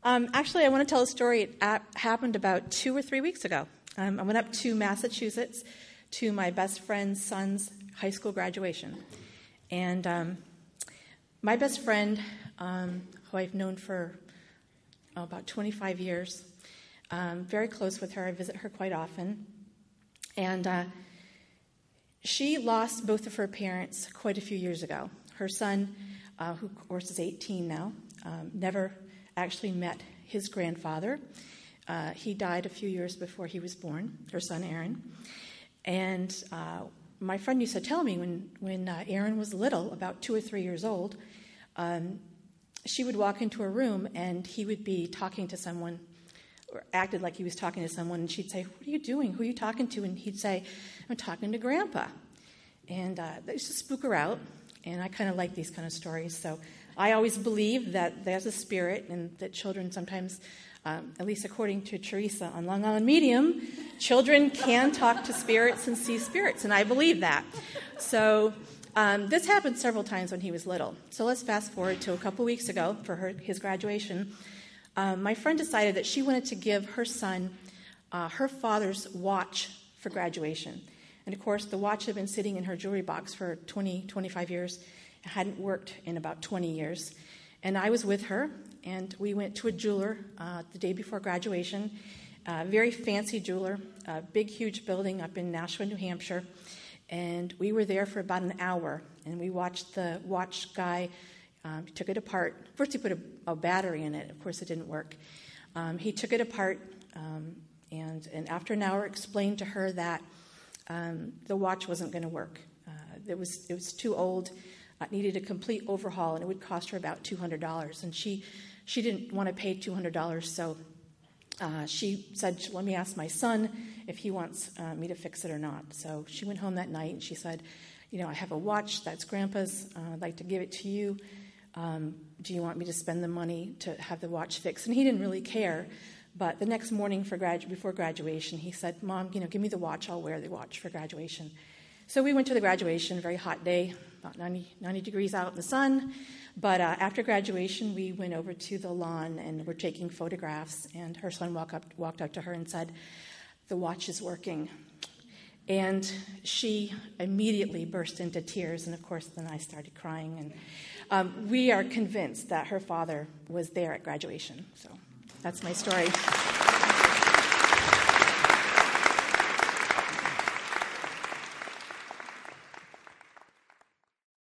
Actually, I want to tell a story. It happened about 2 or 3 weeks ago. I went up to Massachusetts to my best friend's son's high school graduation. And my best friend, who I've known for about 25 years, very close with her. I visit her quite often. And she lost both of her parents quite a few years ago. Her son, who of course is 18 now, never actually met his grandfather. He died a few years before he was born, her son Aaron. And my friend used to tell me when Aaron was little, about 2 or 3 years old, she would walk into a room and he would be talking to someone, or acted like he was talking to someone, and she'd say, "What are you doing? Who are you talking to?" And he'd say, "I'm talking to Grandpa." And they used to spook her out, and I kind of like these kind of stories. So I always believe that there's a spirit and that children sometimes, at least according to Teresa on Long Island Medium, children can talk to spirits and see spirits, and I believe that. So this happened several times when he was little. So let's fast forward to a couple weeks ago for his graduation. My friend decided that she wanted to give her son her father's watch for graduation. And of course, the watch had been sitting in her jewelry box for 20, 25 years. It hadn't worked in about 20 years. And I was with her, and we went to a jeweler the day before graduation, a very fancy jeweler, a big, huge building up in Nashua, New Hampshire. And we were there for about an hour, and we watched the watch guy. He took it apart. First, he put a battery in it. Of course, it didn't work. He took it apart, and after an hour, explained to her that the watch wasn't going to work. It was too old. Needed a complete overhaul, and it would cost her about $200. And she didn't want to pay $200, so she said, "Let me ask my son if he wants me to fix it or not." So she went home that night, and she said, "I have a watch that's Grandpa's. I'd like to give it to you. Do you want me to spend the money to have the watch fixed?" And he didn't really care. But the next morning before graduation, he said, "Mom, give me the watch. I'll wear the watch for graduation." So we went to the graduation, very hot day, about 90 degrees out in the sun. But after graduation, we went over to the lawn and were taking photographs. And her son walked up to her and said, "The watch is working." And she immediately burst into tears. And of course, then I started crying. And we are convinced that her father was there at graduation. So that's my story.